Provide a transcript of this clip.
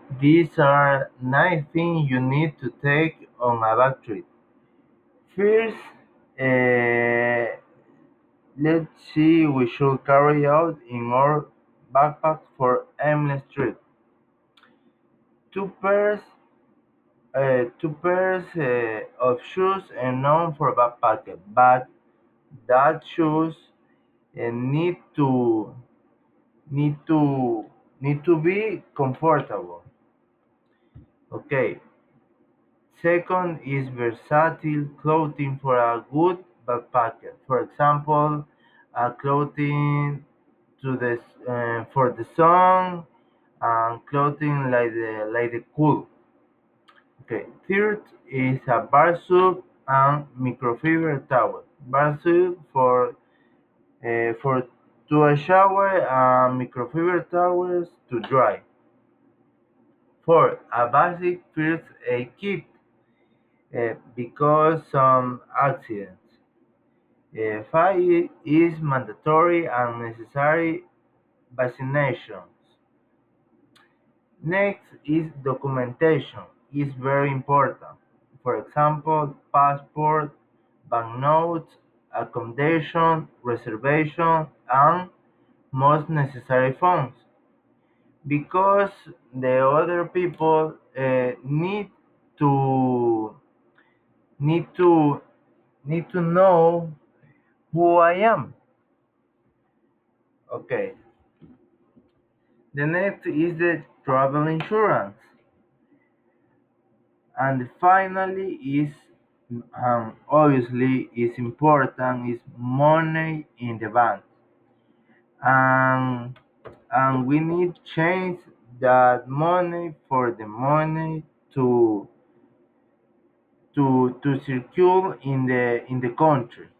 These are 9 things you need to take on a bag trip. First, uh, let's see we should carry out in our backpack for aimless trip. Two pairs, two pairs of shoes enough for backpacker, but that shoes need to need to need to be comfortable. Okay. Second is versatile clothing for a good backpacker. For example, clothing for the sun and clothing like the cool. Okay. Third is a bar soap and microfiber towel. Bar soap for to a shower and microfiber towels to dry. Fourth, a basic first aid kit because some accidents. Five is mandatory and necessary vaccinations. Next is documentation is very important. For example, passport, banknotes, accommodation, reservation, and most necessary funds. Because the other people to need to need to know who I am. Okay. The next is the travel insurance. And finally is obviously is important is money in the bank. And and we need change that money for the money to to circulate in the country.